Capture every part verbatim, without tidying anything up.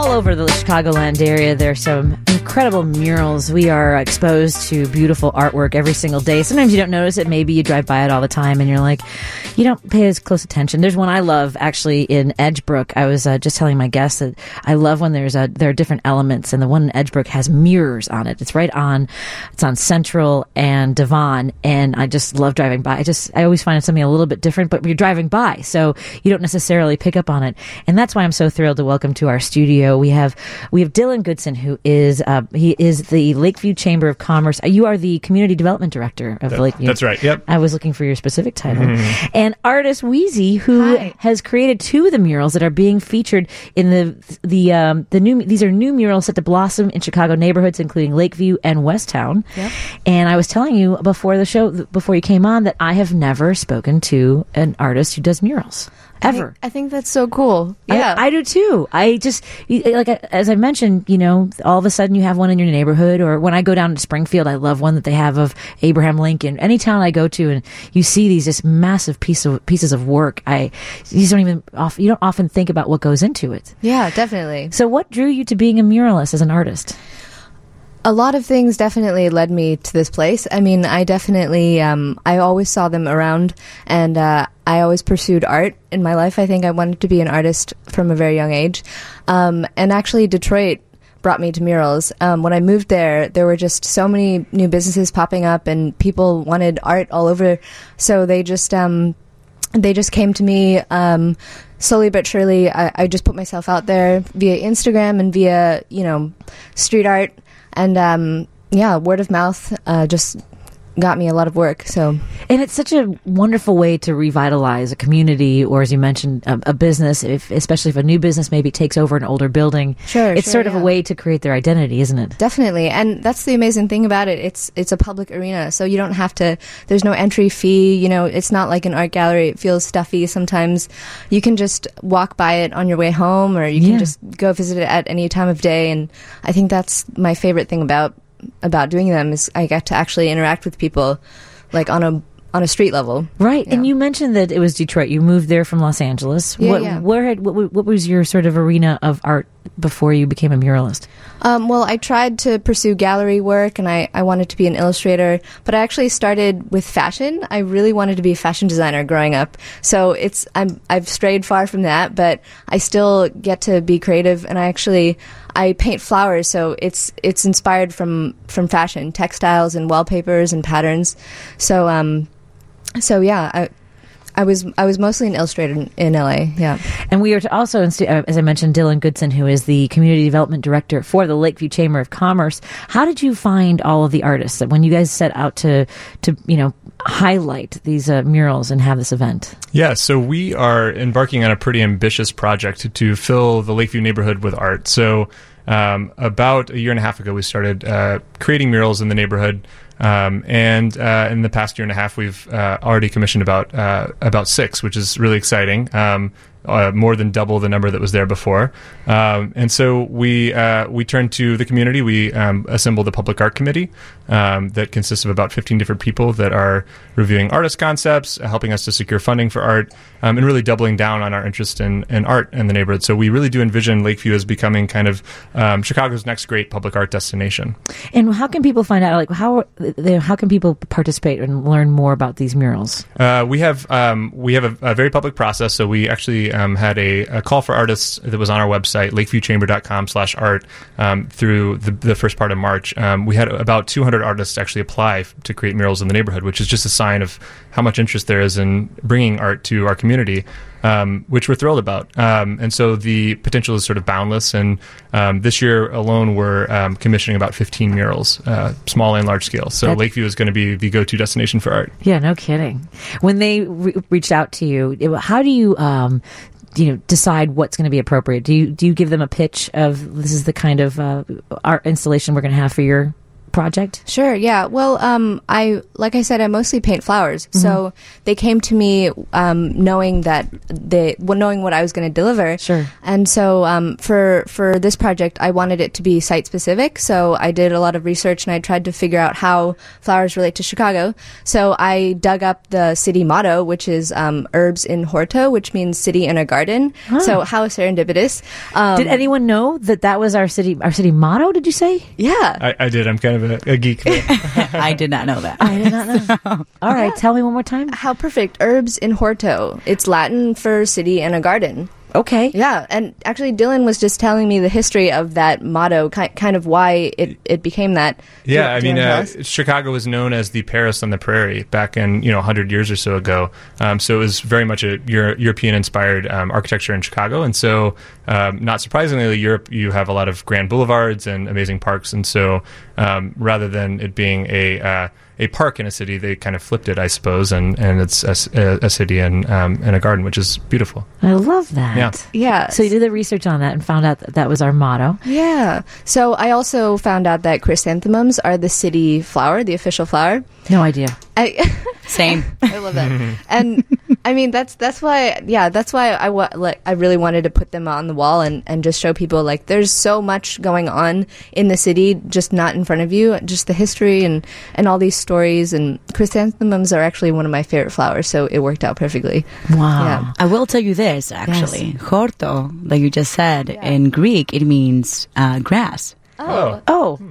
all over the Chicagoland area. There's some incredible murals. We are exposed to beautiful artwork every single day. Sometimes you don't notice it. Maybe you drive by it all the time and you're like, you don't pay as close attention. There's one I love actually in Edgebrook. I was uh, just telling my guests that I love when there's a, there are different elements, and the one in Edgebrook has mirrors on it. It's right on, it's on Central and Devon, and I just love driving by. I just, I always find something a little bit different, but you're driving by, so you don't necessarily pick up on it. And that's why I'm so thrilled to welcome to our studio. We have, we have Dylan Goodson, who is, uh, he is the Lakeview Chamber of Commerce. You are the Community Development Director of that, the Lakeview. That's right, yep. I was looking for your specific title. Mm-hmm. And artist Wheezy, who Hi. has created two of the murals that are being featured in the, the, um, the new, these are new murals set to blossom in Chicago neighborhoods, including Lakeview and Westtown. Yep. And I was telling you before the show, before you came on, that I have never spoken to an artist who does murals. Ever. I think, I think that's so cool. Yeah. I, I do too. I just, like, as I mentioned, you know, all of a sudden you have one in your neighborhood, or when I go down to Springfield, I love one that they have of Abraham Lincoln. Any town I go to and you see these just massive piece of, pieces of work, I, you don't even, off, you don't often think about what goes into it. yeah, definitely. So what drew you to being a muralist as an artist? A lot of things definitely led me to this place. I mean, I definitely, um, I always saw them around, and uh, I always pursued art in my life. I think I wanted to be an artist from a very young age. Um, and actually, Detroit brought me to murals. Um, when I moved there, there were just so many new businesses popping up, and people wanted art all over. So they just, um, they just came to me. Um, slowly but surely, I, I just put myself out there via Instagram and via, you know, street art. And, um, yeah, word of mouth uh, just got me a lot of work. So, And it's such a wonderful way to revitalize a community, or as you mentioned, a, a business, if, especially if a new business maybe takes over an older building. Sure, It's sure, sort of yeah. a way to create their identity, isn't it? definitely. And that's the amazing thing about it. It's it's a public arena, so you don't have to, there's no entry fee. You know, it's not like an art gallery. It feels stuffy sometimes. You can just walk by it on your way home, or you can Yeah. just go visit it at any time of day. And I think that's my favorite thing about about doing them, is I get to actually interact with people, like on a on a street level. Right. Yeah. And you mentioned that it was Detroit. You moved there from Los Angeles. Yeah, what, yeah. Where had, what, what was your sort of arena of art before you became a muralist? Um, well, I tried to pursue gallery work, and I, I wanted to be an illustrator, but I actually started with fashion. I really wanted to be a fashion designer growing up. So it's I'm I've strayed far from that, but I still get to be creative, and I actually I paint flowers, so it's it's inspired from from fashion, textiles and wallpapers and patterns. So um so yeah, I I was I was mostly an illustrator in, in L A. Yeah. And we are to also, uh, as I mentioned, Dylan Goodson, who is the Community Development Director for the Lakeview Chamber of Commerce. How did you find all of the artists that when you guys set out to, to you know, highlight these uh, murals and have this event? Yeah, so we are embarking on a pretty ambitious project to, to fill the Lakeview neighborhood with art. So um, about a year and a half ago, we started uh, creating murals in the neighborhood. Um, and uh, in the past year and a half, we've uh, already commissioned about uh, about six, which is really exciting. Um, uh, more than double the number that was there before. Um, and so we uh, we turned to the community. We um, assembled a public art committee um, that consists of about fifteen different people that are reviewing artist concepts, helping us to secure funding for art, um, and really doubling down on our interest in, in art in the neighborhood. So we really do envision Lakeview as becoming kind of um, Chicago's next great public art destination. And how can people find out, like, how how can people participate and learn more about these murals? Uh, we have um, we have a, a very public process. So we actually um, had a, a call for artists that was on our website, lakeviewchamber.com slash art, um, through the, the first part of March. Um, we had about two hundred artists actually apply f- to create murals in the neighborhood, which is just a sign of how much interest there is in bringing art to our community. Um, which we're thrilled about. Um, and so the potential is sort of boundless. And um, this year alone, we're um, commissioning about fifteen murals, uh, small and large scale. So That's- Lakeview is going to be the go-to destination for art. Yeah, no kidding. When they re- reached out to you, it- how do you, um, you know, decide what's going to be appropriate? Do you do you give them a pitch of this is the kind of uh, art installation we're going to have for your project? Sure, yeah. Well, um, I like I said, I mostly paint flowers. Mm-hmm. So they came to me um, knowing that they, well, knowing what I was going to deliver. Sure. And so um, for for this project, I wanted it to be site specific. So I did a lot of research and I tried to figure out how flowers relate to Chicago. So I dug up the city motto, which is um, "Herbs in Horto," which means city in a garden. Huh. So how serendipitous! Um, did anyone know that that was our city our city motto? Did you say? Yeah, I, I did. I'm kind of a, a geek. I did not know that. I did not know. All right, tell me one more time. How perfect! Herbs in Horto. It's Latin for city in a garden. Okay. Yeah, and actually Dylan was just telling me the history of that motto, ki- kind of why it, it became that. Yeah, do, I mean, uh, do Chicago was known as the Paris on the Prairie back in, you know, one hundred years or so ago. Um, so it was very much a Euro- European-inspired um, architecture in Chicago. And so, um, not surprisingly, Europe, you have a lot of grand boulevards and amazing parks. And so, um, rather than it being a... Uh, a park in a city, they kind of flipped it, I suppose, and, and it's a, a city and um, and a garden, which is beautiful. I love that. Yeah. Yeah. So you did the research on that and found out that that was our motto. Yeah. So I also found out that chrysanthemums are the city flower, the official flower. No idea. I Same. I love that. And I mean, that's that's why, yeah, that's why I wa- like I really wanted to put them on the wall and, and just show people like there's so much going on in the city, just not in front of you, just the history and, and all these stories. And chrysanthemums are actually one of my favorite flowers, so it worked out perfectly. Wow. Yeah. I will tell you this, actually. Yes. Horto, like you just said, Yeah. in Greek, it means uh, grass. Oh. Oh.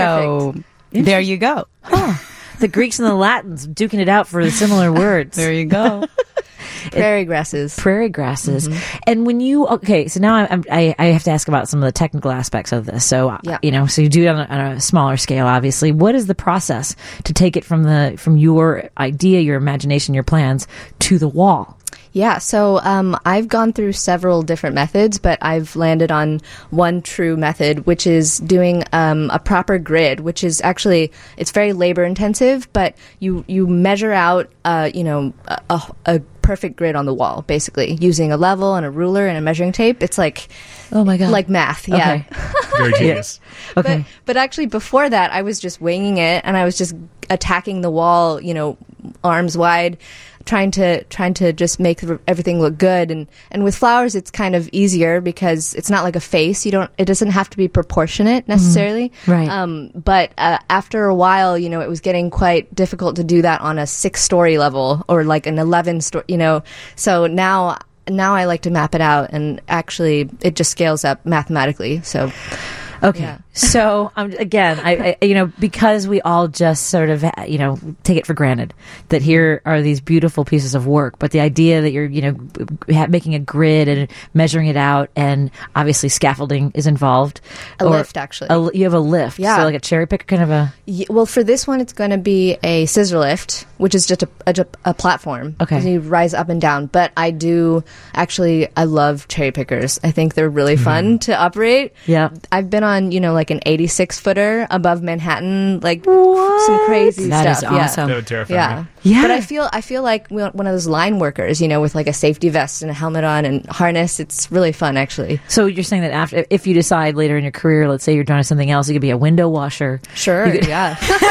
So there you go. Huh. The Greeks and the Latins duking it out for the similar words. There you go. Prairie grasses. Prairie grasses. Mm-hmm. And when you, okay, so now I'm, I, I have to ask about some of the technical aspects of this. So, uh, Yeah. you know, so you do it on a, on a smaller scale, obviously. What is the process to take it from the, from your idea, your imagination, your plans to the wall? Yeah, so um, I've gone through several different methods, but I've landed on one true method, which is doing um, a proper grid, which is actually, it's very labor intensive, but you, you measure out, uh, you know, a, a, a perfect grid on the wall, basically, using a level and a ruler and a measuring tape. It's like, Oh my God. like math, yeah. Okay. Very genius. Okay. But, but actually before that, I was just winging it and I was just attacking the wall, you know, arms wide, trying to trying to just make everything look good. And and with flowers, it's kind of easier because it's not like a face. You don't. It doesn't have to be proportionate necessarily. Mm-hmm. Right. Um. But uh, after a while, you know, it was getting quite difficult to do that on a six-story level or like an eleven-story. You know. So now. Now I like to map it out, and actually, it just scales up mathematically. So, Okay. Yeah. So, um, again, I, I, you know, because we all just sort of, you know, take it for granted that here are these beautiful pieces of work, but the idea that you're, you know, ha- making a grid and measuring it out, and obviously scaffolding is involved. A Or lift, actually. A, you have a lift. Yeah. So like a cherry picker kind of a... Y- well, for this one, it's going to be a scissor lift, which is just a, a, a platform. Okay. So you rise up and down. But I do actually, I love cherry pickers. I think they're really fun to operate. Yeah. I've been on, you know, like an eighty-six footer above Manhattan, like What? some crazy That stuff. is Yeah. awesome. That would terrify Yeah. me. Yeah. But I feel I feel like one of those line workers, you know, with like a safety vest and a helmet on and harness. It's really fun, actually. So you're saying that after, if you decide later in your career, let's say you're doing something else, you could be a window washer. Sure, yeah.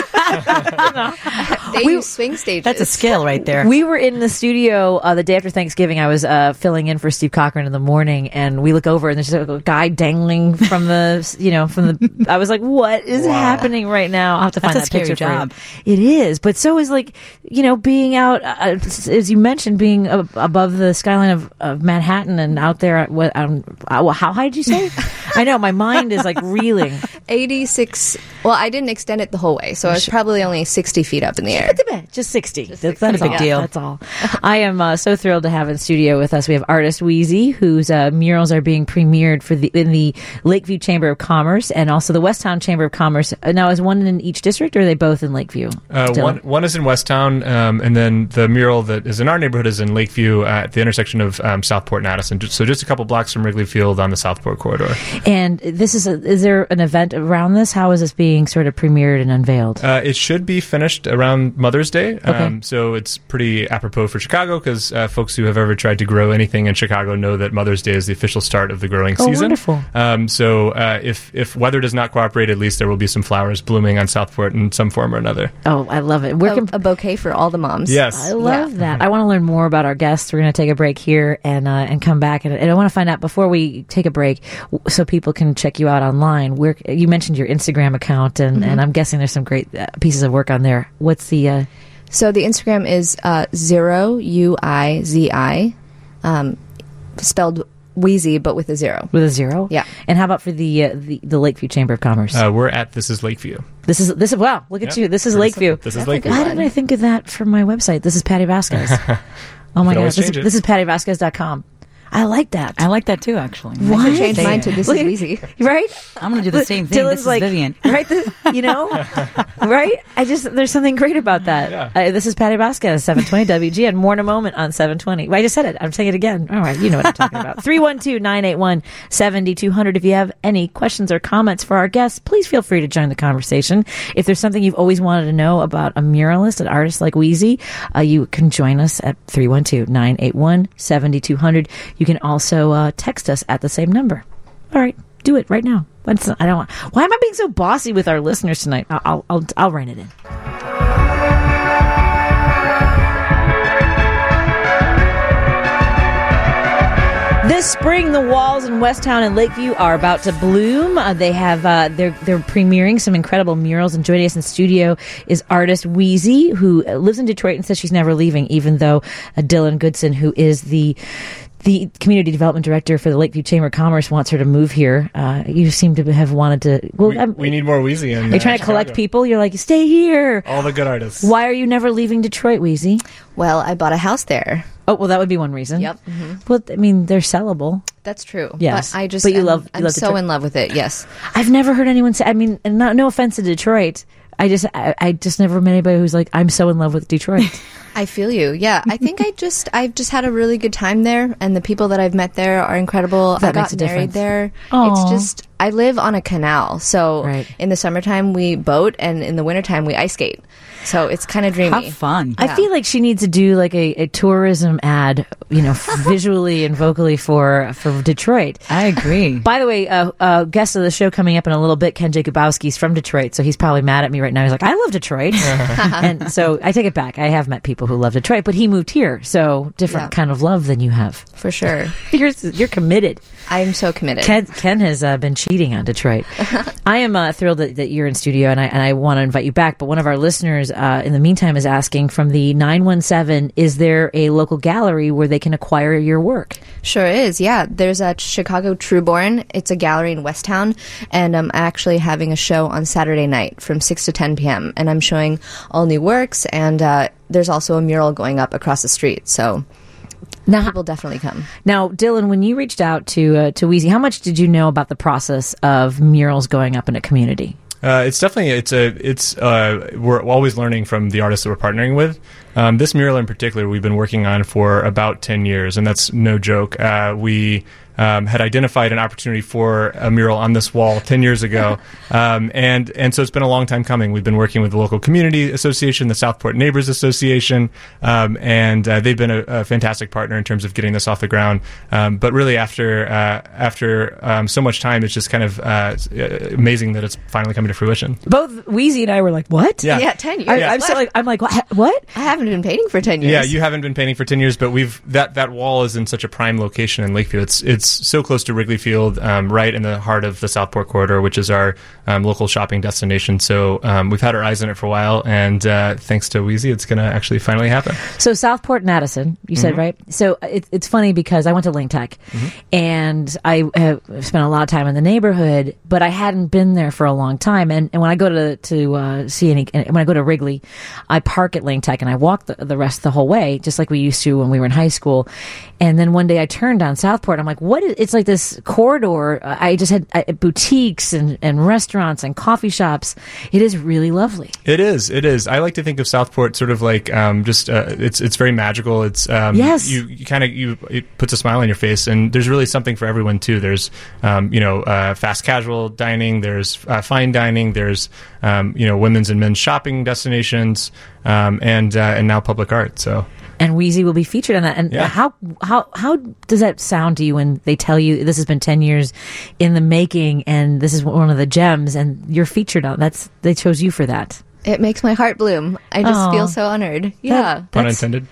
They We- use swing stages. That's a skill right there. We were in the studio uh, the day after Thanksgiving. I was uh, filling in for Steve Cochran in the morning, and we look over, and there's a guy dangling from the, you know, from the. I was like, "What is happening right now?" I'll have to find That's a that scary picture job. for you. It is, but so is like, you know, being out, uh, as you mentioned, being ab- above the skyline of, of Manhattan and out there. At what? Um, uh, how high did you say? I know my mind is like reeling. eighty-six. Well, I didn't extend it the whole way, so I was probably only sixty feet up in the air. Just sixty. That's, sixty. that's Not a big all. deal. That's all. I am uh, so thrilled to have in studio with us. We have artist Wheezy, whose uh, murals are being premiered for the in the Lakeview Chamber of Commerce and also the Westtown Chamber of Commerce. Uh, now, is one in each district, or are they both in Lakeview? Uh, Dylan? one one is in Westtown, um, and then the mural that is in our neighborhood is in Lakeview at the intersection of um, Southport and Addison. Ju- So just a couple blocks from Wrigley Field on the Southport corridor. And this is a, is there an event around this? How is this being sort of premiered and unveiled? Uh, it should be finished around Mother's Day, Okay. um, so it's pretty apropos for Chicago because uh, folks who have ever tried to grow anything in Chicago know that Mother's Day is the official start of the growing Oh, season. wonderful. Um, so uh, if if weather weather does not cooperate, at least there will be some flowers blooming on Southport in some form or another. Oh, I love it. Where A, can, a bouquet for all the moms. Yes. I love Yeah. that. I want to learn more about our guests. We're going to take a break here and uh, and come back. And, and I want to find out before we take a break, w- so people can check you out online. Where you mentioned your Instagram account, and, and I'm guessing there's some great uh, pieces of work on there. What's the? Uh, So the Instagram is uh, zero U I Z I, um, spelled Wheezy, but with a zero. with a zero? Yeah. And how about for the uh, the, the Lakeview Chamber of Commerce? Uh, we're at This is Lakeview. this is this is wow. Look at Yep. you. This is This- Lakeview. This is That's a Lakeview. good Why one. didn't I think of that for my website? This is Patty Vasquez. Oh my could god. always This is, change it. this is patty vasquez dot com. I like that. I like that too, actually. What? I should change Say mine it. to This Look is at- Wheezy. Right? I'm going to do the same thing. Dylan's This is like, Vivian. right? The, you know, right? I just there's something great about that. Yeah. Uh, this is Patty Vasquez, seven twenty W G, and more in a moment on seven twenty. Well, I just said it. I'm saying it again. All right, you know what I'm talking about. three one two, nine eight one, seven two zero zero. If you have any questions or comments for our guests, please feel free to join the conversation. If there's something you've always wanted to know about a muralist, an artist like Wheezy, uh, you can join us at three one two, nine eight one, seven two zero zero. You can also uh, text us at the same number. All right, do it right now. What's, I don't want. Why am I being so bossy with our listeners tonight? I'll I'll, I'll, I'll rein it in. This spring, the walls in Westtown and Lakeview are about to bloom. Uh, they have uh, they're they're premiering some incredible murals, and joining us in studio is artist Wheezy, who lives in Detroit and says she's never leaving, even though uh, Dylan Goodson, who is the the community development director for the Lakeview Chamber of Commerce, wants her to move here. Uh, you seem to have wanted to. Well, We, I'm- we need more Wheezy. In, are you trying to collect people? You're like, stay here. All the good artists. Why are you never leaving Detroit, Wheezy? Well, I bought a house there. Oh, well, that would be one reason. Yep. Mhm. Well, I mean, they're sellable. That's true. Yes. But I just, But you I'm, love- you I'm love so Detroit. in love with it. Yes. I've never heard anyone say. I mean, and not, no offense to Detroit. I just, I, I just never met anybody who's like, I'm so in love with Detroit. I feel you. Yeah. I think I just, I've just had a really good time there, and the people that I've met there are incredible. That I makes got a married difference. there. Aw. It's just, I live on a canal. So Right. in the summertime, we boat, and in the wintertime, we ice skate. So it's kind of dreamy. How fun. I Yeah. feel like she needs to do like a, a tourism ad, you know, visually and vocally for for Detroit. I agree. By the way, uh, uh, guest of the show coming up in a little bit, Ken Jacobowski's from Detroit, so he's probably mad at me right now. He's like, I love Detroit. And so I take it back. I have met people who love Detroit, but he moved here, so different Yeah. kind of love than you have. For sure. You're, you're committed. I am so committed. Ken, Ken has uh, been cheating on Detroit. I am uh, thrilled that, that you're in studio, and I and I want to invite you back. But one of our listeners, uh, in the meantime, is asking from the nine one seven: is there a local gallery where they can acquire your work? Sure is, yeah. There's a Chicago Trueborn. It's a gallery in Westtown, and I'm actually having a show on Saturday night from six to ten p.m., and I'm showing all new works, and uh, there's also a mural going up across the street, so Now, people definitely come. now, Dylan, when you reached out to uh, to Wheezy, how much did you know about the process of murals going up in a community? Uh, it's definitely it's a it's uh, we're always learning from the artists that we're partnering with. Um, this mural in particular, we've been working on for about ten years, and that's no joke. Uh, we um, had identified an opportunity for a mural on this wall ten years ago, um, and and so it's been a long time coming. We've been working with the local community association, the Southport Neighbors Association, um, and uh, they've been a, a fantastic partner in terms of getting this off the ground. Um, but really, after uh, after um, so much time, it's just kind of uh, amazing that it's finally coming to fruition. Both Wheezy and I were like, "What?" Yeah. Yeah, ten years. I, Yeah. I'm still like, I'm like, what? what? I haven't been painting for ten years. Yeah, you haven't been painting for ten years, but we've that, that wall is in such a prime location in Lakeview. It's it's so close to Wrigley Field, um, right in the heart of the Southport corridor, which is our um, local shopping destination. So um, we've had our eyes on it for a while, and uh, thanks to Wheezy, it's going to actually finally happen. So Southport and Addison, you said, right? So it, it's funny because I went to Link Tech, and I have spent a lot of time in the neighborhood, but I hadn't been there for a long time. And, and when I go to to uh, see any, when I go to Wrigley, I park at Link Tech and I walk the, the rest the whole way, just like we used to when we were in high school. And then one day I turned down Southport. I'm like, what is, it's like this corridor. Uh, I just had uh, boutiques and, and restaurants and coffee shops. It is really lovely. It is. It is. I like to think of Southport sort of like um, just uh, it's it's very magical. It's um, Yes. You, you kind of you it puts a smile on your face, and there's really something for everyone too. There's um, you know uh, fast casual dining. There's uh, fine dining. There's um, you know women's and men's shopping destinations, um, and uh, and now public art. So. And Wheezy will be featured on that. And Yeah. how how how does that sound to you when they tell you this has been ten years in the making and this is one of the gems and you're featured on? That's they chose you for that. It makes my heart bloom. I just Aw. feel so honored. Yeah. Pun That's- intended.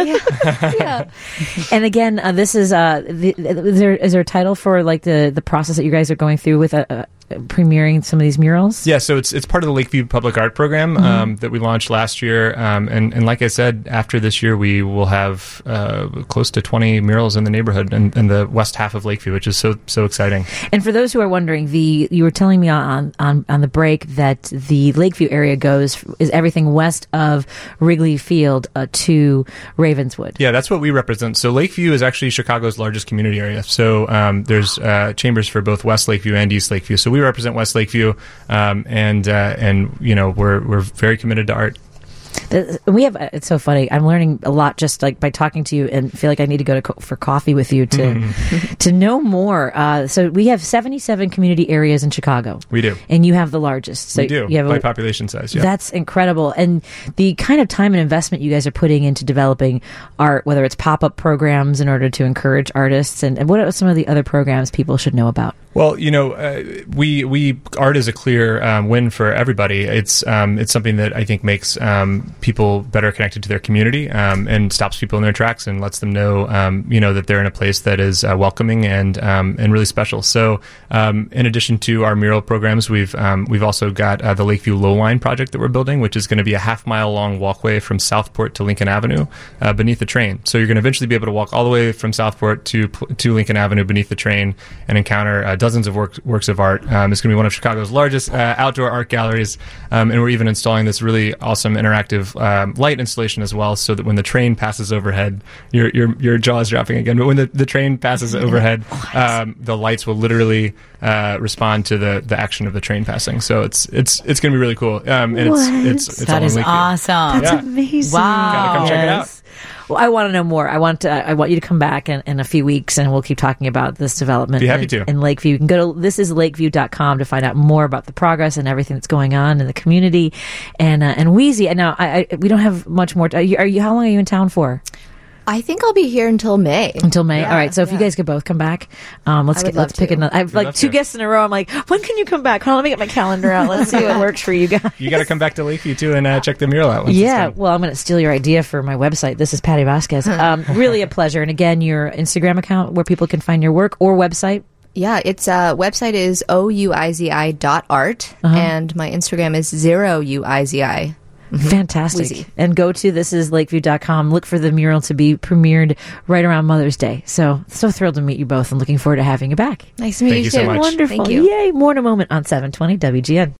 Yeah. And again, uh, this is uh, the, is there is there a title for like the the process that you guys are going through with uh, uh, premiering some of these murals? Yeah, so it's it's part of the Lakeview Public Art Program um, that we launched last year, um, and and like I said, after this year we will have uh, close to twenty murals in the neighborhood and in, in the west half of Lakeview, which is so so exciting. And for those who are wondering, the you were telling me on on on the break that the Lakeview area goes is everything west of Wrigley Field uh, to Ravenswood. Yeah, that's what we represent. So Lakeview is actually Chicago's largest community area. So um, there's uh, chambers for both West Lakeview and East Lakeview. So we represent West Lakeview, um, and uh, and you know we're we're very committed to art. The- We have. It's so funny. I'm learning a lot just like by talking to you, and feel like I need to go to co- for coffee with you to to know more. Uh, so we have seventy-seven community areas in Chicago. We do. And you have the largest. So we do You have by a, population size. Yeah. That's incredible. And the kind of time and investment you guys are putting into developing art, whether it's pop-up programs in order to encourage artists, and, and what are some of the other programs people should know about? Well, you know, uh, we we art is a clear um, win for everybody. It's um, it's something that I think makes um, people better connected to their community um, and stops people in their tracks and lets them know, um, you know, that they're in a place that is uh, welcoming and um, and really special. So, um, in addition to our mural programs, we've um, we've also got uh, the Lakeview Lowline project that we're building, which is going to be a half mile long walkway from Southport to Lincoln Avenue uh, beneath the train. So you're going to eventually be able to walk all the way from Southport to to Lincoln Avenue beneath the train and encounter uh, dozens of work, works of art. Um, it's going to be one of Chicago's largest uh, outdoor art galleries, um, and we're even installing this really awesome interactive um, light installation as well, so that when the train passes overhead, your your your jaw is dropping again. But when the, the train passes overhead, um, the lights will literally uh, respond to the, the action of the train passing. So it's it's it's going to be really cool. Um, and What? it's it's it's all That in is Lakeview. awesome. That's Yeah. amazing. Wow. Gotta come check it out. Well, I want to know more. I want to, I want you to come back in, in a few weeks, and we'll keep talking about this development. Be happy in, to. in Lakeview. You can go to this is lakeview dot com to find out more about the progress and everything that's going on in the community. And uh, and Wheezy. And now I, I, we don't have much more. Are you, are you? How long are you in town for? I think I'll be here until May. Until May. Yeah, All right. So if you yeah. guve could both come back, um, let's I get would let's love pick to. another. I have We'd like love two to. guests in a row. I'm like, when can you come back? Hold on, let me get my calendar out. Let's see what works for you guys. You got to come back to Lakeview too and uh, check the mural out. Once Yeah, it's done. well, I'm going to steal your idea for my website. This is Patty Vasquez. Um, really a pleasure. And again, your Instagram account where people can find your work or website. Yeah, its uh, website is O U I Z I dot art, and my Instagram is zero U I Z I. Fantastic. Wheezy. And go to this is lakeview dot com. Look for the mural to be premiered right around Mother's Day. So, so thrilled to meet you both and looking forward to having you back. Nice to meet Thank you you so too. much. Wonderful. Thank you. Yay. More in a moment on seven twenty W G N.